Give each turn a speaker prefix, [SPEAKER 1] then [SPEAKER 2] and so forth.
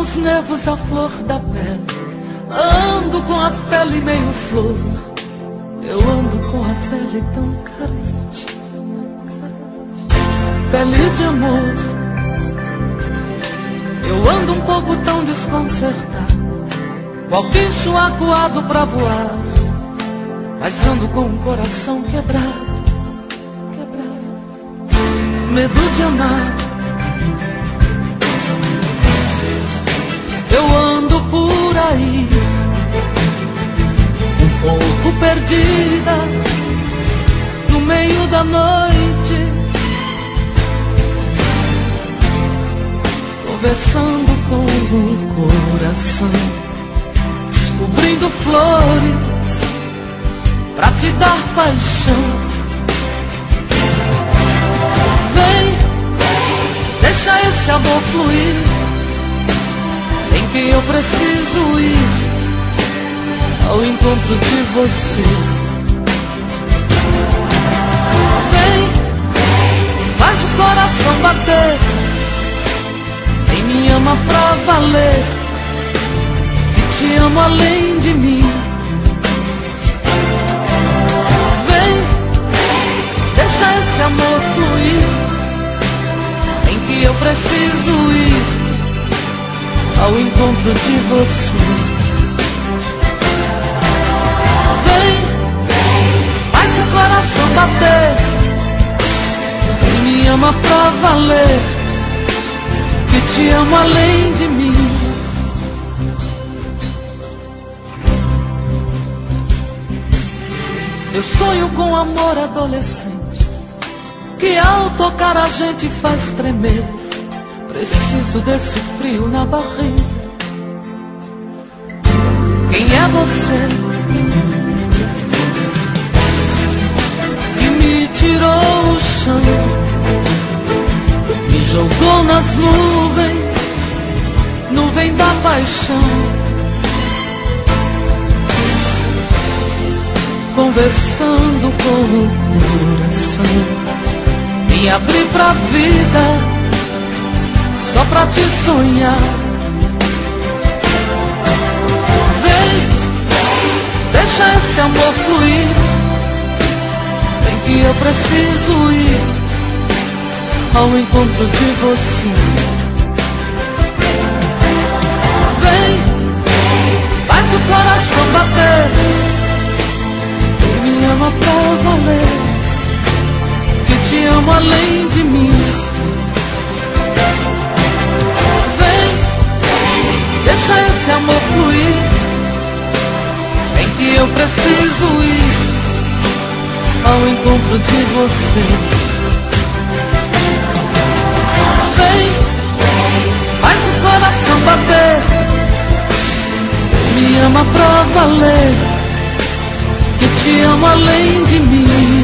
[SPEAKER 1] os nervos à flor da pele. Ando com a pele meio flor. Eu ando com a pele tão carente. Pele de amor. Eu ando um pouco tão desconcertado, qual bicho acuado pra voar. Mas ando com um coração quebrado, medo de amar. Eu ando por aí, um pouco perdida, no meio da noite, conversando com o coração, descobrindo flores pra te dar paixão. Vem, deixa esse amor fluir, em que eu preciso ir ao encontro de você. Vem, faz o coração bater, quem me ama pra valer, e te amo além de mim. Vem, deixa esse amor fluir, em que eu preciso ir ao encontro de você. Vem, faz o coração bater, quem me ama pra valer, que te amo além de mim. Eu sonho com amor adolescente, que ao tocar a gente faz tremer. Preciso desse frio na barriga. Quem é você que me tirou o chão, me jogou nas nuvens, nuvem da paixão, conversando com o coração, me abri pra vida só pra te sonhar. Vem, deixa esse amor fluir, vem que eu preciso ir ao encontro de você. Vem, faz o coração bater, quem me ama pra valer, que te amo além de mim. Deixa esse amor fluir, em que eu preciso ir ao encontro de você. Vem, faz o coração bater, me ama pra valer, que te amo além de mim.